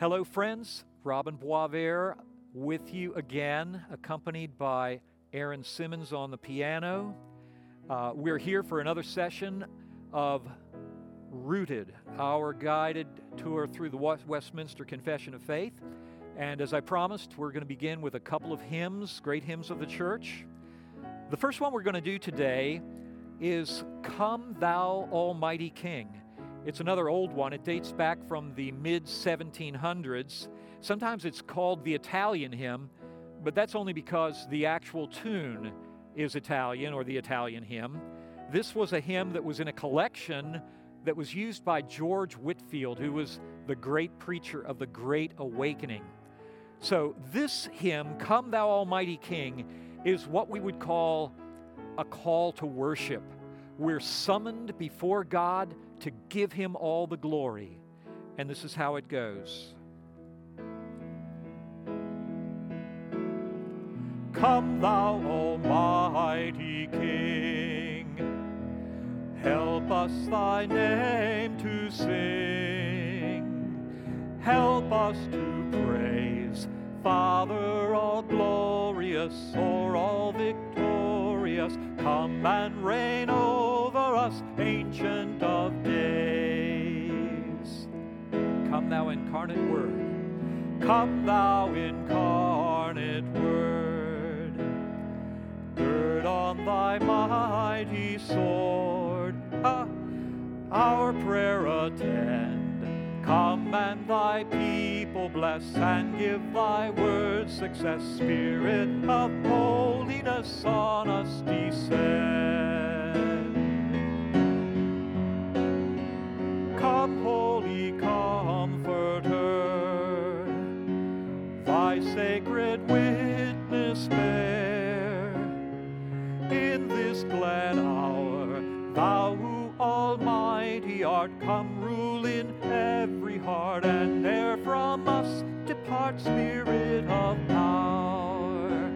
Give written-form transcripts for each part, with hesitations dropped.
Hello, friends. Robin Boisvert with you again, accompanied by Aaron Simmons on the piano. We're here for another session of Rooted, our guided tour through the Westminster Confession of Faith. And as I promised, we're going to begin with a couple of hymns, great hymns of the church. The first one we're going to do today is Come Thou Almighty King. It's another old one. It dates back from the mid-1700s. Sometimes it's called the Italian hymn, but that's only because the actual tune is Italian, or the Italian hymn. This was a hymn that was in a collection that was used by George Whitefield, who was the great preacher of the Great Awakening. So this hymn, Come Thou Almighty King, is what we would call a call to worship. We're summoned before God to give Him all the glory. And this is how it goes. Come Thou Almighty King, help us Thy name to sing. Help us to praise, Father all glorious, o'er all victorious. Come and reign over us, Ancient of Days. Come Thou incarnate Word, come Thou incarnate Word. Gird on Thy mighty sword, our prayer attend. Come and Thy people bless, and give Thy word success. Spirit of holiness on us descend. Come, Holy Comforter, Thy sacred witness bear. In this glad hour, Thou who almighty art, come rule in every heart, and ne'er from us depart, Spirit of power.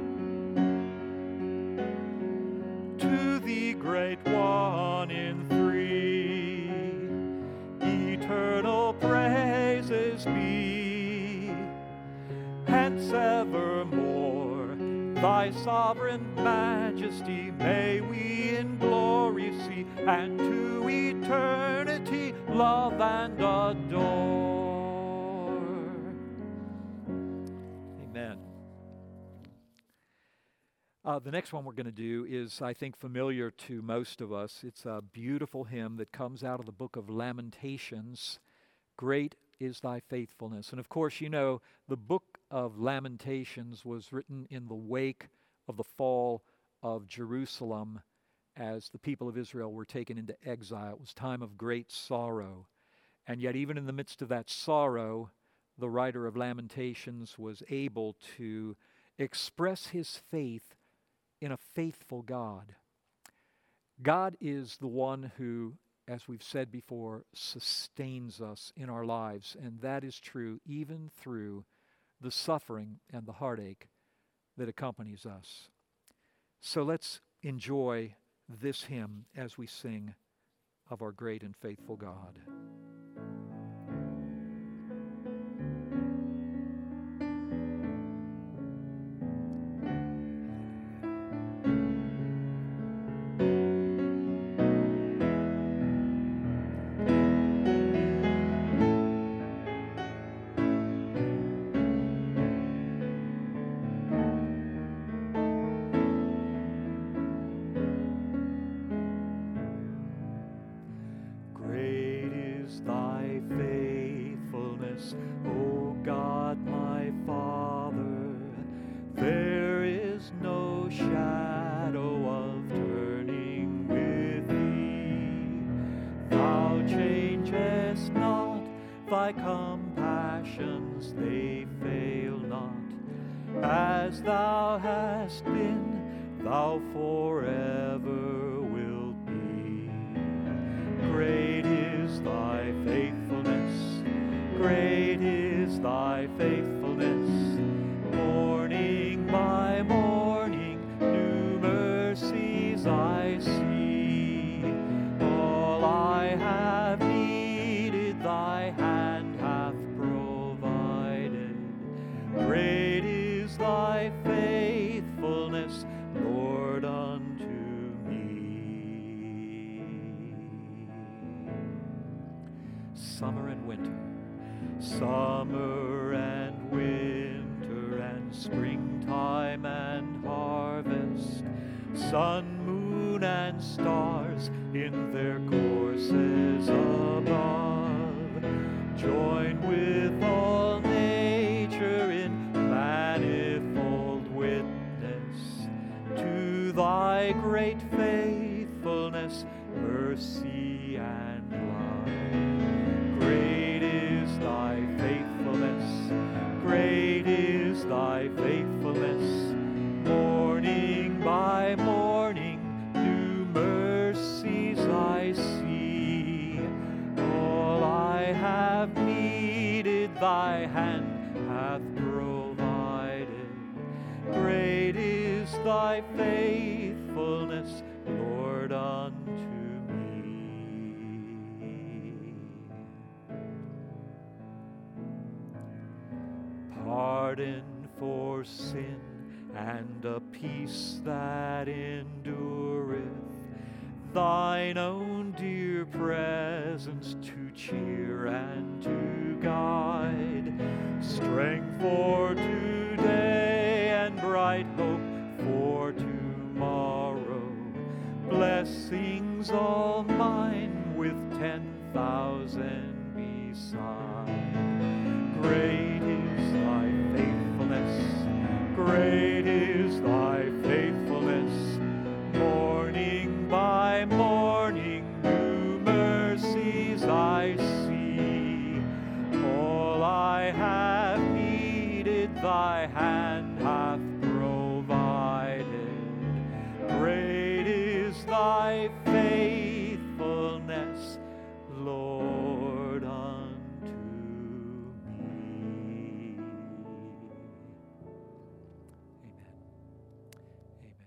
To Thee, Great One in three, eternal praises be. Hence evermore Thy sovereign majesty may we in glory see, and to eternity love and adore. Amen. The next one we're going to do is, I think, familiar to most of us. It's a beautiful hymn that comes out of the book of Lamentations. Great is Thy faithfulness. And of course, you know, the book of Lamentations was written in the wake of the fall of Jerusalem as the people of Israel were taken into exile. It was a time of great sorrow. And yet, even in the midst of that sorrow, the writer of Lamentations was able to express his faith in a faithful God. God is the one who, as we've said before, sustains us in our lives. And that is true even through the suffering and the heartache that accompanies us. So let's enjoy this hymn as we sing of our great and faithful God. Thy compassions, they fail not. As Thou hast been, Thou forever wilt be. Great is Thy faithfulness, great is Thy faithfulness. Morning by morning, new mercies I see. All I have needed, Thy hand hath provided. summer and winter, summer and winter, and springtime and harvest, sun, moon, and stars in their courses above, join with all nature in manifold witness to thy great faithfulness, mercy, and love. Great is thy faithfulness, great is thy faithfulness. Morning by morning, new mercies I see. All I have needed, thy hand hath provided. Great is thy faithfulness, Lord, unto me. Pardon for sin and a peace that endureth, thine own dear presence to cheer and to guide, strength for today and bright hope for tomorrow, blessings all mine with 10,000 beside. Great is thy faithfulness, great is thy faithfulness. Morning by morning, new mercies I see. All I have needed, thy hand hath provided. Great is thy faithfulness, Lord, unto me. Amen.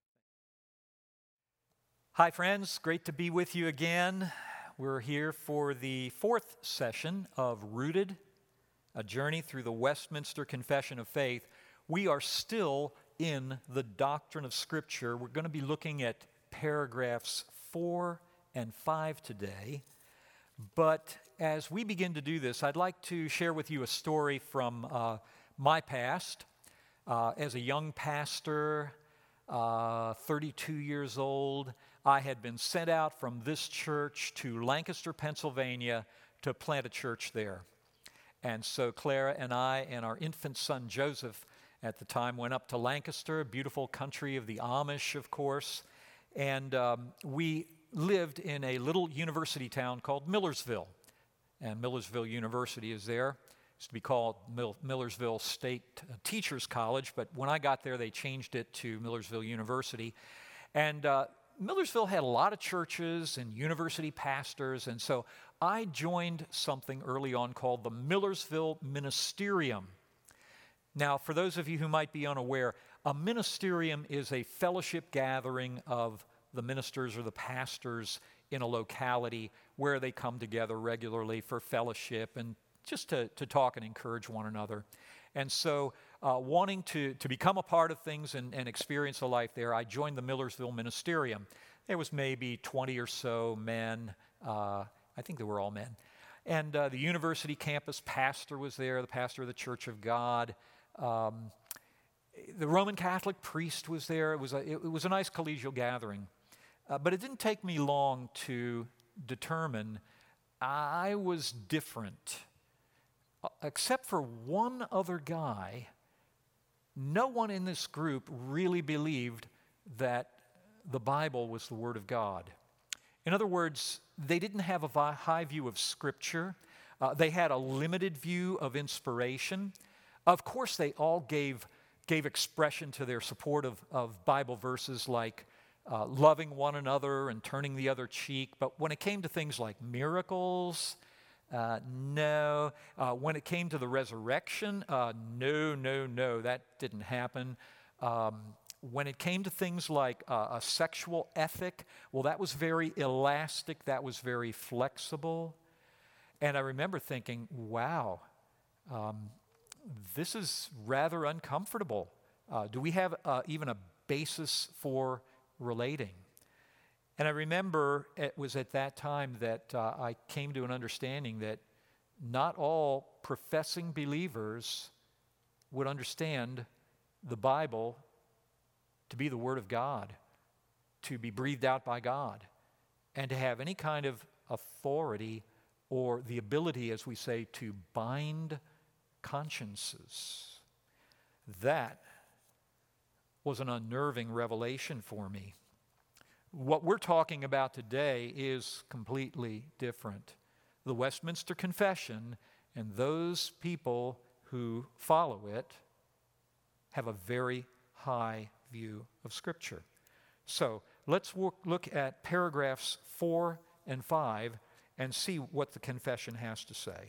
Hi, friends. Great to be with you again. We're here for the fourth session of Rooted, a journey through the Westminster Confession of Faith. We are still in the doctrine of Scripture. We're going to be looking at paragraphs 4 and 5 today. But as we begin to do this, I'd like to share with you a story from my past. As a young pastor, 32 years old, I had been sent out from this church to Lancaster, Pennsylvania, to plant a church there. And so Clara and I and our infant son Joseph at the time went up to Lancaster, beautiful country of the Amish, of course, and we lived in a little university town called Millersville. And Millersville University is there. It used to be called Millersville State Teachers College, but when I got there, they changed it to Millersville University. And Millersville had a lot of churches and university pastors, and so I joined something early on called the Millersville Ministerium. Now, for those of you who might be unaware, a ministerium is a fellowship gathering of the ministers or the pastors in a locality where they come together regularly for fellowship and just to talk and encourage one another. And so wanting to become a part of things and experience a life there, I joined the Millersville Ministerium. There was maybe 20 or so men. I think they were all men. And the university campus pastor was there, the pastor of the Church of God. The Roman Catholic priest was there. It was a nice collegial gathering. But it didn't take me long to determine I was different. Except for one other guy, no one in this group really believed that the Bible was the Word of God. In other words, they didn't have a high view of Scripture. They had a limited view of inspiration. Of course, they all gave expression to their support of Bible verses like loving one another and turning the other cheek. But when it came to things like miracles, no. When it came to the resurrection, no, that didn't happen. When it came to things like a sexual ethic, well, that was very elastic, that was very flexible. And I remember thinking, wow, this is rather uncomfortable. Do we have even a basis for relating? And I remember it was at that time that I came to an understanding that not all professing believers would understand the Bible to be the Word of God, to be breathed out by God, and to have any kind of authority or the ability, as we say, to bind consciences. That was an unnerving revelation for me. What we're talking about today is completely different. The Westminster Confession and those people who follow it have a very high view of Scripture. So let's look at paragraphs 4 and 5 and see what the confession has to say.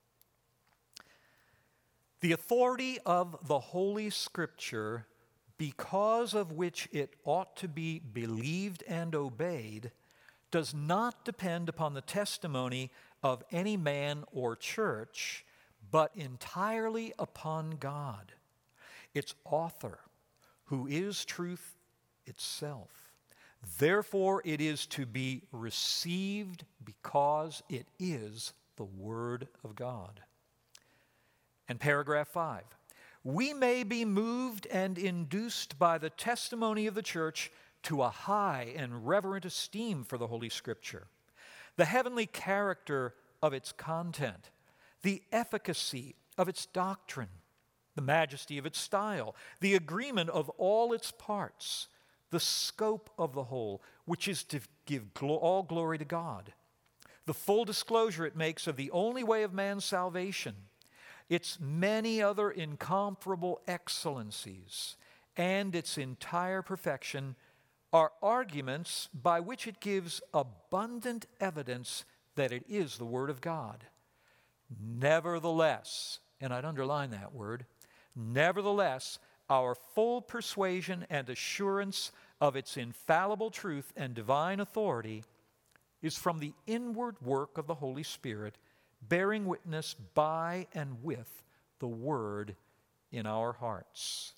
The authority of the Holy Scripture, because of which it ought to be believed and obeyed, does not depend upon the testimony of any man or church, but entirely upon God, its author, who is truth itself. Therefore, it is to be received because it is the Word of God. And paragraph 5. We may be moved and induced by the testimony of the church to a high and reverent esteem for the Holy Scripture, the heavenly character of its content, the efficacy of its doctrine, the majesty of its style, the agreement of all its parts, the scope of the whole, which is to give all glory to God, the full disclosure it makes of the only way of man's salvation, its many other incomparable excellencies, and its entire perfection are arguments by which it gives abundant evidence that it is the Word of God. Nevertheless, and I'd underline that word, nevertheless, our full persuasion and assurance of its infallible truth and divine authority is from the inward work of the Holy Spirit, bearing witness by and with the Word in our hearts.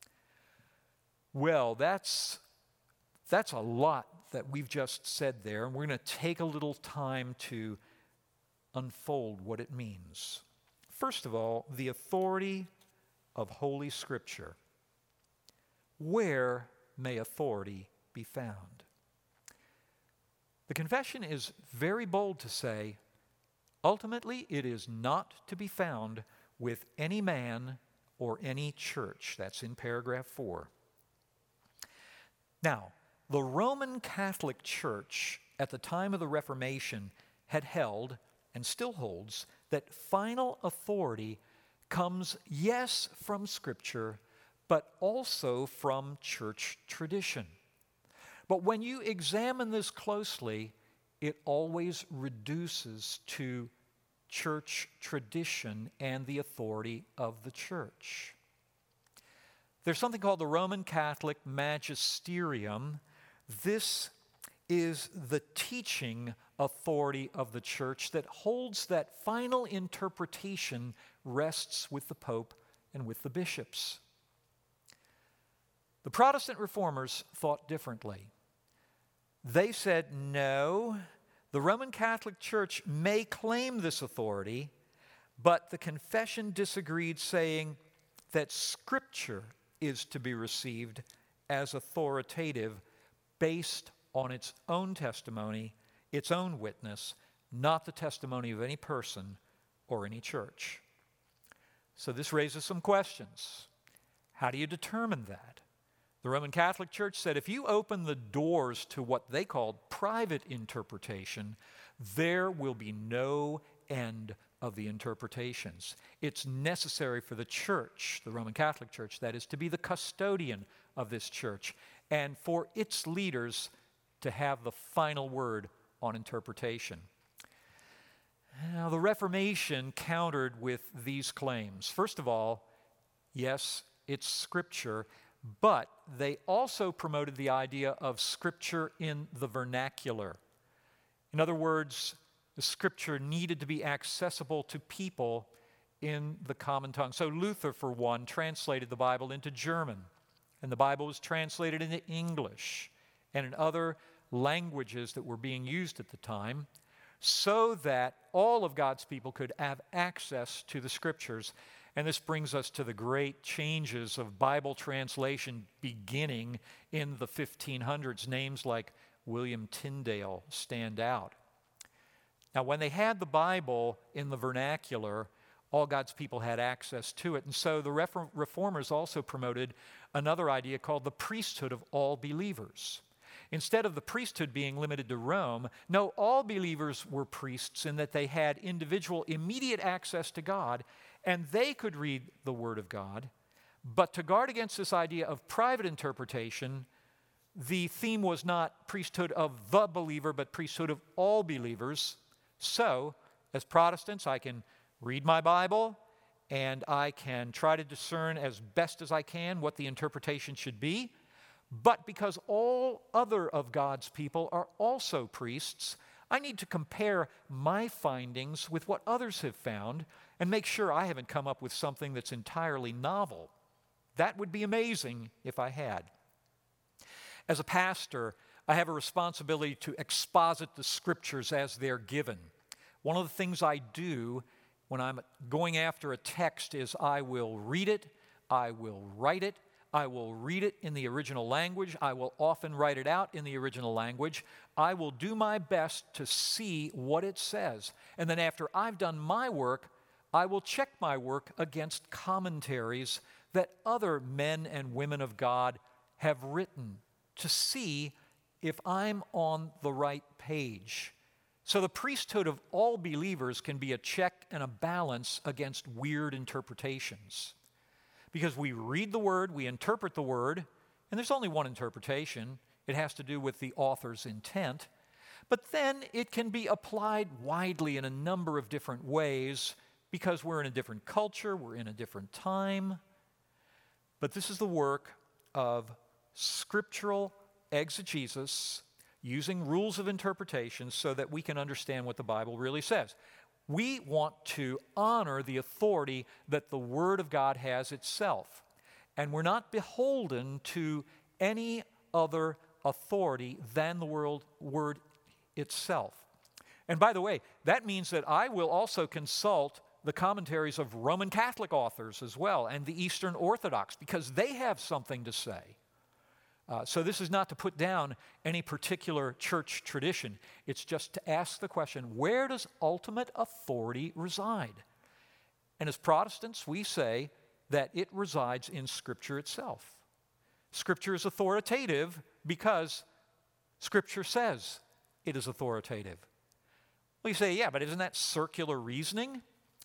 Well, that's a lot that we've just said there, and we're going to take a little time to unfold what it means. First of all, the authority of Holy Scripture. Where may authority be found? The confession is very bold to say, ultimately, it is not to be found with any man or any church. That's in paragraph 4. Now, the Roman Catholic Church at the time of the Reformation had held, and still holds, that final authority comes, yes, from Scripture, but also from church tradition. But when you examine this closely, it always reduces to church tradition and the authority of the church. There's something called the Roman Catholic Magisterium. This is the teaching authority of the church that holds that final interpretation rests with the Pope and with the bishops. The Protestant reformers thought differently. They said, no, the Roman Catholic Church may claim this authority, but the confession disagreed, saying that Scripture is to be received as authoritative based on its own testimony, its own witness, not the testimony of any person or any church. So this raises some questions. How do you determine that? The Roman Catholic Church said if you open the doors to what they called private interpretation, there will be no end of the interpretations. It's necessary for the church, the Roman Catholic Church, that is, to be the custodian of this church, and for its leaders to have the final word on interpretation. Now, the Reformation countered with these claims. First of all, yes, it's Scripture, but they also promoted the idea of Scripture in the vernacular. In other words, the Scripture needed to be accessible to people in the common tongue. So Luther, for one, translated the Bible into German, and the Bible was translated into English, and in other languages that were being used at the time, so that all of God's people could have access to the Scriptures. And this brings us to the great changes of Bible translation beginning in the 1500s. Names like William Tyndale stand out. Now, when they had the Bible in the vernacular, all God's people had access to it. And so the Reformers also promoted another idea called the priesthood of all believers. Instead of the priesthood being limited to Rome, no, all believers were priests in that they had individual immediate access to God, and they could read the Word of God. But to guard against this idea of private interpretation, the theme was not priesthood of the believer, but priesthood of all believers. So, as Protestants, I can read my Bible, and I can try to discern as best as I can what the interpretation should be. But because all other of God's people are also priests, I need to compare my findings with what others have found and make sure I haven't come up with something that's entirely novel. That would be amazing if I had. As a pastor, I have a responsibility to exposit the Scriptures as they're given. One of the things I do when I'm going after a text is I will read it, I will write it, I will read it in the original language. I will often write it out in the original language. I will do my best to see what it says. And then after I've done my work, I will check my work against commentaries that other men and women of God have written to see if I'm on the right page. So the priesthood of all believers can be a check and a balance against weird interpretations. Because we read the Word, we interpret the Word, and there's only one interpretation. It has to do with the author's intent. But then it can be applied widely in a number of different ways because we're in a different culture, we're in a different time. But this is the work of scriptural exegesis, using rules of interpretation so that we can understand what the Bible really says. We want to honor the authority that the Word of God has itself. And we're not beholden to any other authority than the Word itself. And by the way, that means that I will also consult the commentaries of Roman Catholic authors as well, and the Eastern Orthodox, because they have something to say. So this is not to put down any particular church tradition. It's just to ask the question, where does ultimate authority reside? And as Protestants, we say that it resides in Scripture itself. Scripture is authoritative because Scripture says it is authoritative. Well, you say, yeah, but isn't that circular reasoning?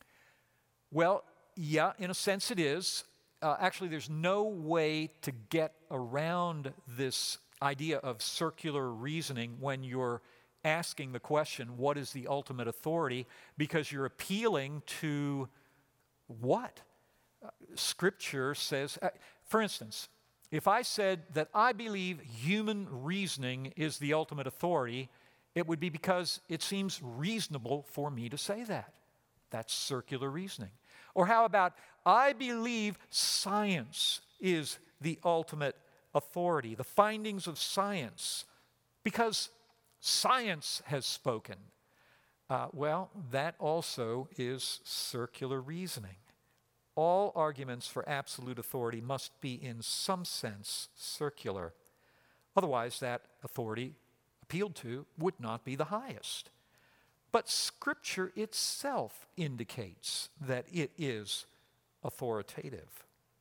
Well, yeah, in a sense it is. Actually, there's no way to get around this idea of circular reasoning when you're asking the question, what is the ultimate authority? Because you're appealing to what? Scripture says, for instance, if I said that I believe human reasoning is the ultimate authority, it would be because it seems reasonable for me to say that. That's circular reasoning. Or how about, I believe science is the ultimate authority, the findings of science, because science has spoken. Well, that also is circular reasoning. All arguments for absolute authority must be in some sense circular. Otherwise, that authority appealed to would not be the highest. But Scripture itself indicates that it is authoritative.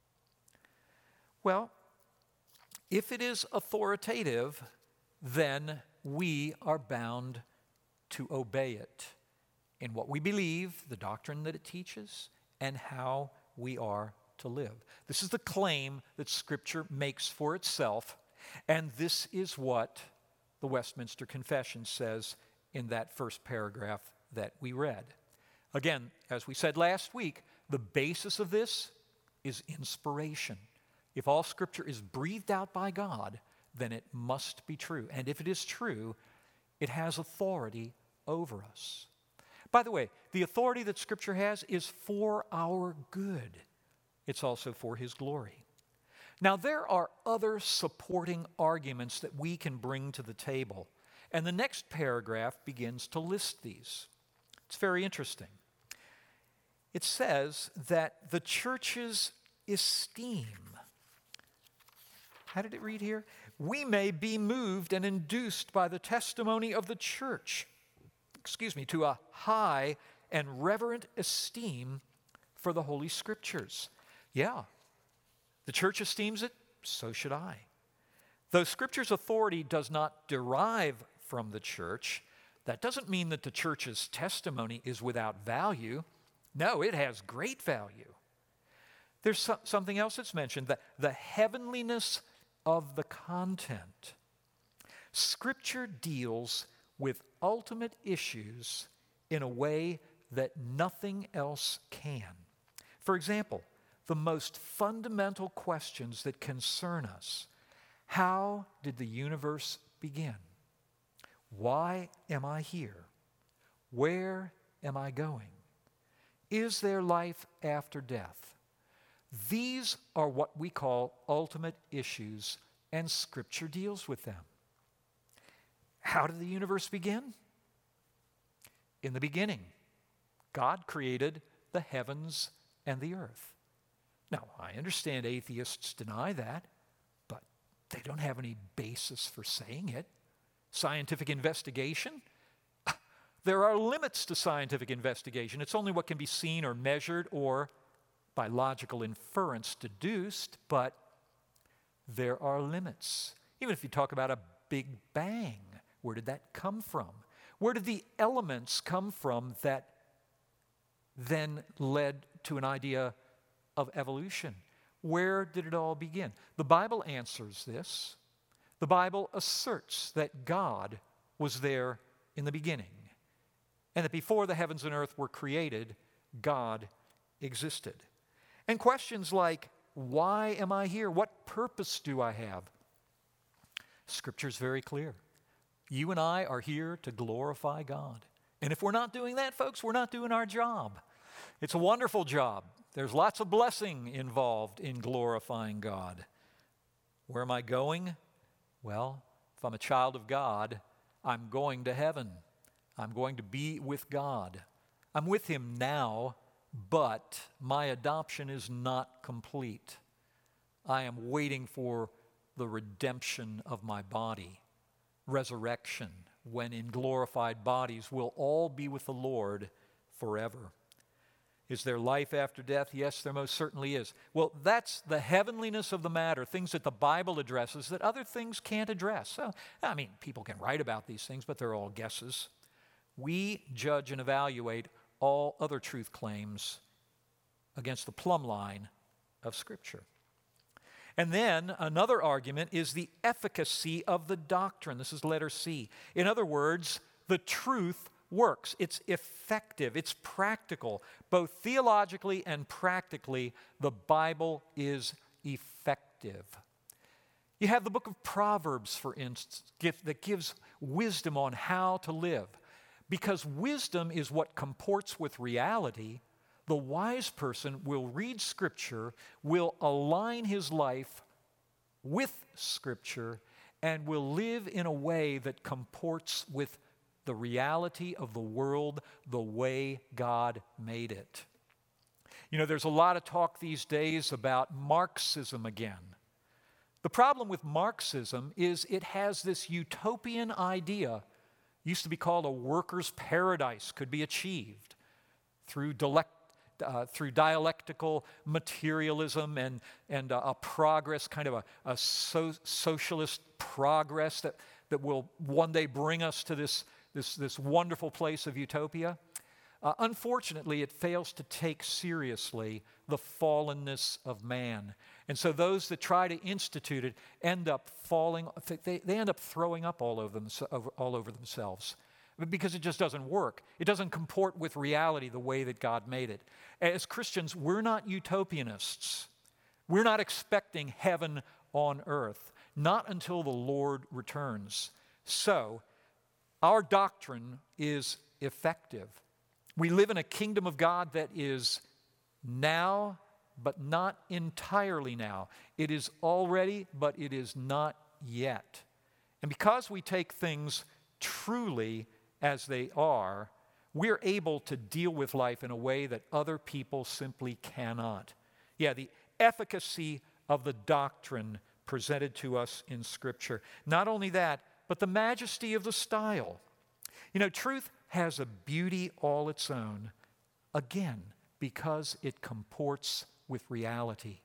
Well, if it is authoritative, then we are bound to obey it in what we believe, the doctrine that it teaches, and how we are to live. This is the claim that Scripture makes for itself, and this is what the Westminster Confession says in that first paragraph that we read. Again, as we said last week, the basis of this is inspiration. If all Scripture is breathed out by God, then it must be true. And if it is true, it has authority over us. By the way, the authority that Scripture has is for our good. It's also for His glory. Now, there are other supporting arguments that we can bring to the table And the next paragraph begins to list these. It's very interesting. It says that the church's esteem, how did it read here? We may be moved and induced by the testimony of the church, to a high and reverent esteem for the Holy Scriptures. Yeah, the church esteems it, so should I. Though Scripture's authority does not derive from the church, that doesn't mean that the church's testimony is without value. No, it has great value. There's something else that's mentioned, the heavenliness of the content. Scripture deals with ultimate issues in a way that nothing else can. For example, the most fundamental questions that concern us. How did the universe begin? Why am I here? Where am I going? Is there life after death? These are what we call ultimate issues, and Scripture deals with them. How did the universe begin? In the beginning, God created the heavens and the earth. Now, I understand atheists deny that, but they don't have any basis for saying it. Scientific investigation? There are limits to scientific investigation. It's only what can be seen or measured or by logical inference deduced, but there are limits. Even if you talk about a Big Bang, where did that come from? Where did the elements come from that then led to an idea of evolution? Where did it all begin? The Bible answers this. The Bible asserts that God was there in the beginning, and that before the heavens and earth were created, God existed. And questions like, why am I here? What purpose do I have? Scripture's very clear. You and I are here to glorify God. And if we're not doing that, folks, we're not doing our job. It's a wonderful job. There's lots of blessing involved in glorifying God. Where am I going? Well, if I'm a child of God, I'm going to heaven. I'm going to be with God. I'm with Him now, but my adoption is not complete. I am waiting for the redemption of my body, resurrection, when in glorified bodies we'll all be with the Lord forever. Is there life after death? Yes, there most certainly is. Well, that's the heavenliness of the matter, things that the Bible addresses that other things can't address. So, I mean, people can write about these things, but they're all guesses. We judge and evaluate all other truth claims against the plumb line of Scripture. And then another argument is the efficacy of the doctrine. This is letter C. In other words, the truth works. It's effective. It's practical. Both theologically and practically, the Bible is effective. You have the book of Proverbs, for instance, that gives wisdom on how to live. Because wisdom is what comports with reality, the wise person will read Scripture, will align his life with Scripture, and will live in a way that comports with the reality of the world the way God made it. You know, there's a lot of talk these days about Marxism again. The problem with Marxism is it has this utopian idea, used to be called a worker's paradise, could be achieved through dialectical materialism and a progress, kind of a socialist progress that will one day bring us to this wonderful place of utopia. Unfortunately, it fails to take seriously the fallenness of man. And so those that try to institute it end up falling, they end up throwing up all over themselves. Because it just doesn't work. It doesn't comport with reality the way that God made it. As Christians, we're not utopianists. We're not expecting heaven on earth, not until the Lord returns. So, our doctrine is effective. We live in a kingdom of God that is now, but not entirely now. It is already, but it is not yet. And because we take things truly as they are, we're able to deal with life in a way that other people simply cannot. Yeah, the efficacy of the doctrine presented to us in Scripture. Not only that, but the majesty of the style. You know, truth has a beauty all its own, again, because it comports with reality.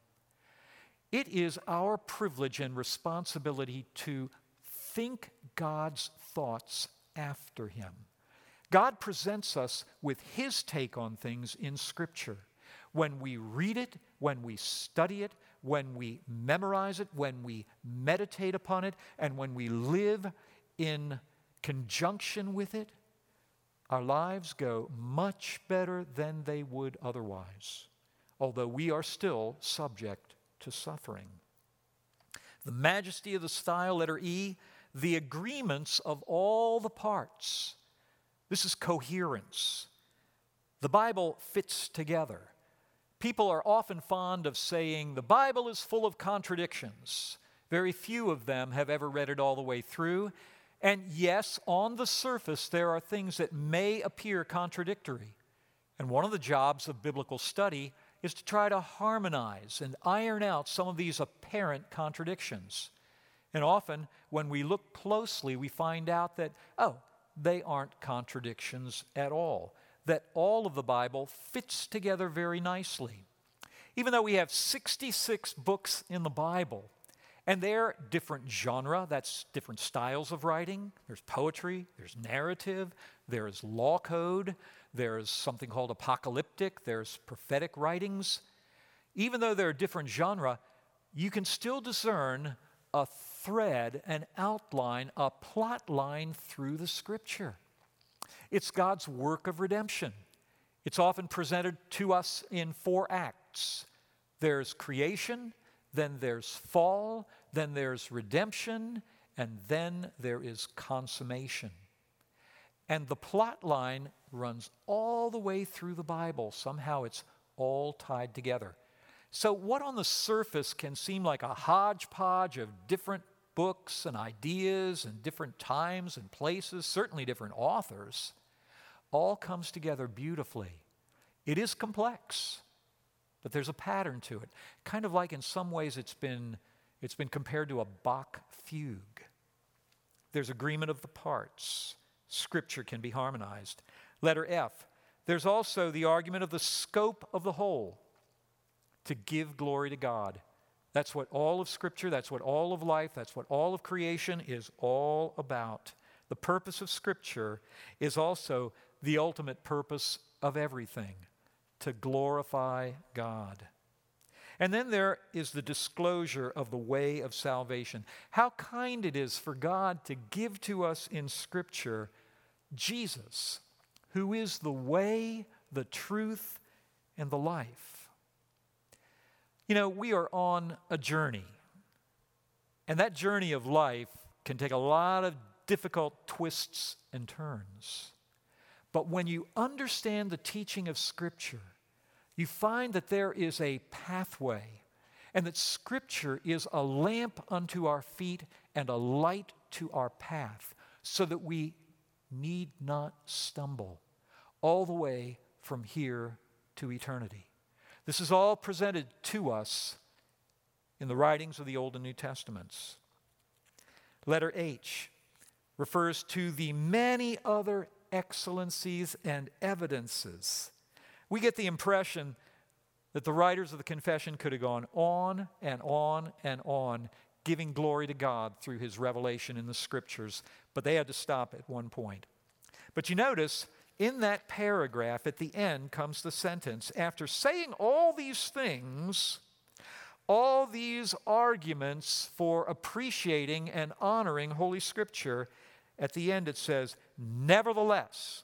It is our privilege and responsibility to think God's thoughts after Him. God presents us with His take on things in Scripture. When we read it, when we study it, when we memorize it, when we meditate upon it, and when we live in conjunction with it, our lives go much better than they would otherwise, although we are still subject to suffering. The majesty of the style, letter E, the agreements of all the parts. This is coherence. The Bible fits together. People are often fond of saying the Bible is full of contradictions. Very few of them have ever read it all the way through. And yes, on the surface, there are things that may appear contradictory. And one of the jobs of biblical study is to try to harmonize and iron out some of these apparent contradictions. And often, when we look closely, we find out that, they aren't contradictions at all, that all of the Bible fits together very nicely. Even though we have 66 books in the Bible, and they're different genre, that's different styles of writing. There's poetry, there's narrative, there's law code, there's something called apocalyptic, there's prophetic writings. Even though they're different genre, you can still discern a thread, an outline, a plot line through the Scripture. It's God's work of redemption. It's often presented to us in 4 acts. There's creation, then there's fall, then there's redemption, and then there is consummation. And the plot line runs all the way through the Bible. Somehow it's all tied together. So what on the surface can seem like a hodgepodge of different books and ideas and different times and places, certainly different authors, all comes together beautifully. It is complex, but there's a pattern to it. Kind of like in some ways it's been compared to a Bach fugue. There's agreement of the parts. Scripture can be harmonized. Letter F, there's also the argument of the scope of the whole, to give glory to God. That's what all of Scripture, that's what all of life, that's what all of creation is all about. The purpose of Scripture is also the ultimate purpose of everything, to glorify God. And then there is the disclosure of the way of salvation. How kind it is for God to give to us in Scripture Jesus, who is the way, the truth, and the life. You know, we are on a journey, and that journey of life can take a lot of difficult twists and turns. But when you understand the teaching of Scripture, you find that there is a pathway, and that Scripture is a lamp unto our feet and a light to our path, so that we need not stumble all the way from here to eternity. This is all presented to us in the writings of the Old and New Testaments. Letter H refers to the many other excellencies and evidences. We get the impression that the writers of the confession could have gone on and on and on, giving glory to God through His revelation in the Scriptures, but they had to stop at one point. But you notice, in that paragraph, at the end comes the sentence, after saying all these things, all these arguments for appreciating and honoring Holy Scripture, at the end it says, nevertheless,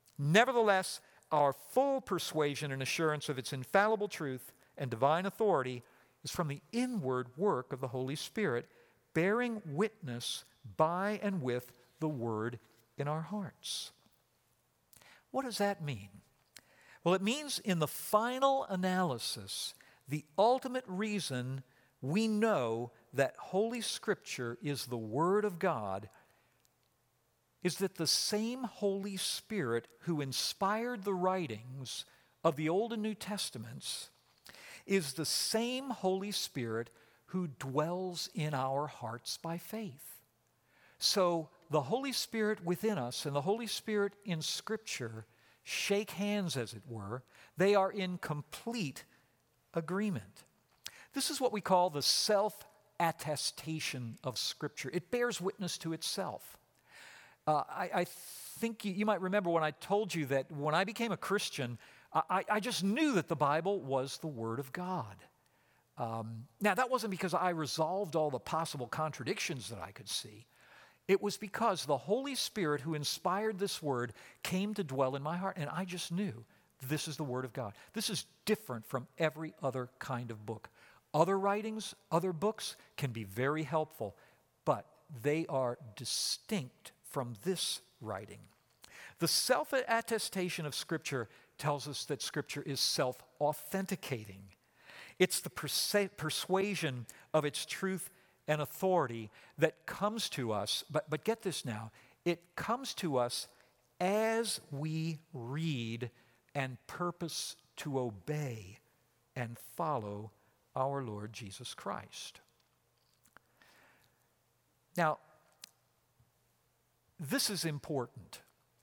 our full persuasion and assurance of its infallible truth and divine authority is from the inward work of the Holy Spirit, bearing witness by and with the Word in our hearts. What does that mean? Well, it means in the final analysis, the ultimate reason we know that Holy Scripture is the Word of God is that the same Holy Spirit who inspired the writings of the Old and New Testaments is the same Holy Spirit who dwells in our hearts by faith. So the Holy Spirit within us and the Holy Spirit in Scripture shake hands, as it were. They are in complete agreement. This is what we call the self-attestation of Scripture. It bears witness to itself. I think you might remember when I told you that when I became a Christian, I just knew that the Bible was the Word of God. Now, that wasn't because I resolved all the possible contradictions that I could see. It was because the Holy Spirit who inspired this Word came to dwell in my heart, and I just knew this is the Word of God. This is different from every other kind of book. Other writings, other books can be very helpful, but they are distinct from this writing. The self-attestation of Scripture tells us that Scripture is self-authenticating. It's the persuasion of its truth and authority that comes to us, but get this now, it comes to us as we read and purpose to obey and follow our Lord Jesus Christ. Now, this is important.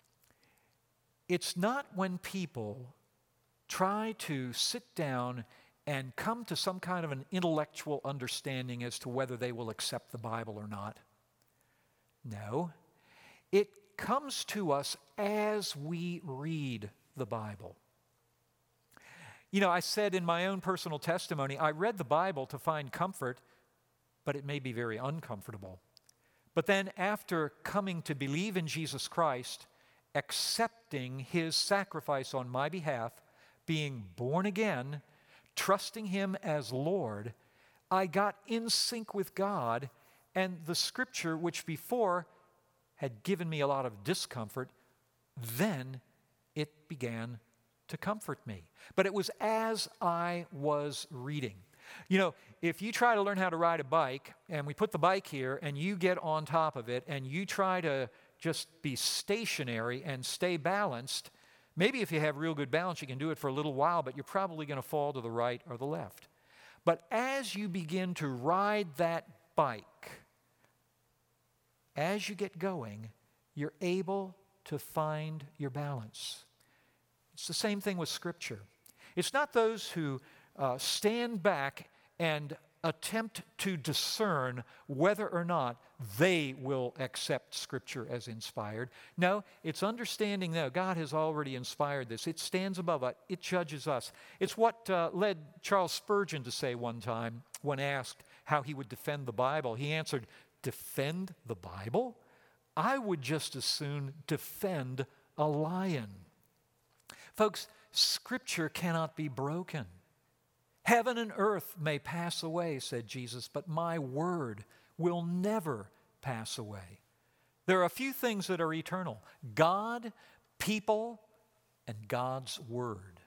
It's not when people try to sit down and come to some kind of an intellectual understanding as to whether they will accept the Bible or not. No, it comes to us as we read the Bible. You know, I said in my own personal testimony, I read the Bible to find comfort, but it may be very uncomfortable. But then after coming to believe in Jesus Christ, accepting His sacrifice on my behalf, being born again, trusting Him as Lord, I got in sync with God, and the Scripture, which before had given me a lot of discomfort, then it began to comfort me. But it was as I was reading. You know, if you try to learn how to ride a bike, and we put the bike here, and you get on top of it, and you try to just be stationary and stay balanced, maybe if you have real good balance, you can do it for a little while, but you're probably going to fall to the right or the left. But as you begin to ride that bike, as you get going, you're able to find your balance. It's the same thing with Scripture. It's not those who stand back and attempt to discern whether or not they will accept Scripture as inspired. No, it's understanding that God has already inspired this. It stands above it. It judges us. It's what led Charles Spurgeon to say one time when asked how he would defend the Bible. He answered, "Defend the Bible? I would just as soon defend a lion." Folks, Scripture cannot be broken. Heaven and earth may pass away, said Jesus, but my word will never pass away. There are a few things that are eternal: God, people, and God's word.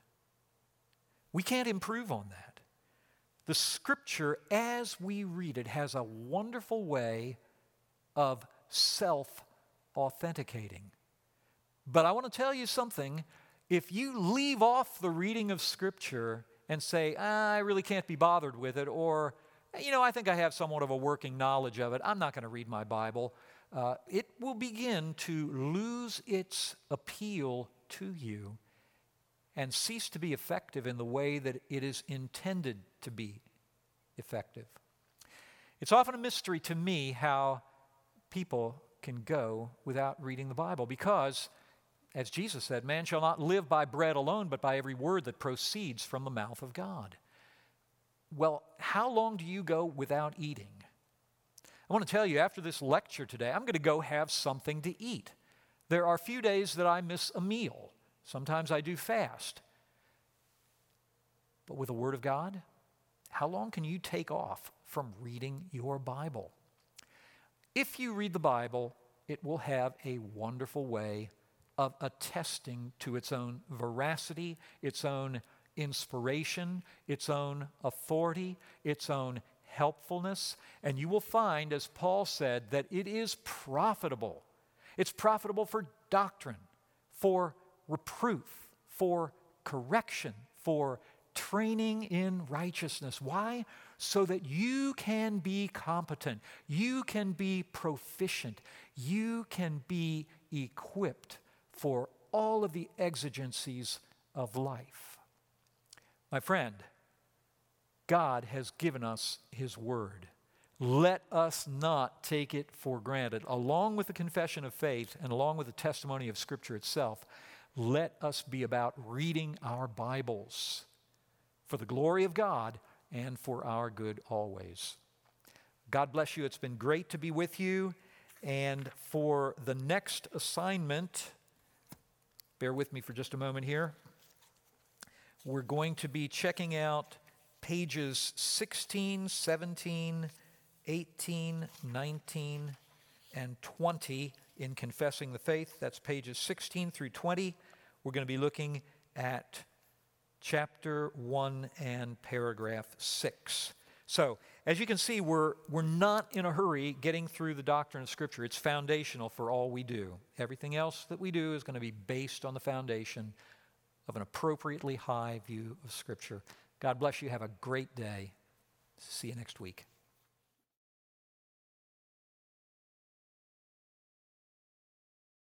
We can't improve on that. The Scripture, as we read it, has a wonderful way of self-authenticating. But I want to tell you something. If you leave off the reading of Scripture and say, I really can't be bothered with it, or, I think I have somewhat of a working knowledge of it, I'm not going to read my Bible, it will begin to lose its appeal to you and cease to be effective in the way that it is intended to be effective. It's often a mystery to me how people can go without reading the Bible, because as Jesus said, man shall not live by bread alone, but by every word that proceeds from the mouth of God. Well, how long do you go without eating? I want to tell you, after this lecture today, I'm going to go have something to eat. There are a few days that I miss a meal. Sometimes I do fast. But with the Word of God, how long can you take off from reading your Bible? If you read the Bible, it will have a wonderful way of attesting to its own veracity, its own inspiration, its own authority, its own helpfulness. And you will find, as Paul said, that it is profitable. It's profitable for doctrine, for reproof, for correction, for training in righteousness. Why? So that you can be competent, you can be proficient, you can be equipped for all of the exigencies of life. My friend, God has given us His Word. Let us not take it for granted. Along with the confession of faith and along with the testimony of Scripture itself, let us be about reading our Bibles for the glory of God and for our good always. God bless you. It's been great to be with you. And for the next assignment, bear with me for just a moment here. We're going to be checking out pages 16, 17, 18, 19, and 20 in Confessing the Faith. That's pages 16 through 20. We're going to be looking at chapter 1 and paragraph 6. So, as you can see, we're not in a hurry getting through the doctrine of Scripture. It's foundational for all we do. Everything else that we do is going to be based on the foundation of an appropriately high view of Scripture. God bless you. Have a great day. See you next week.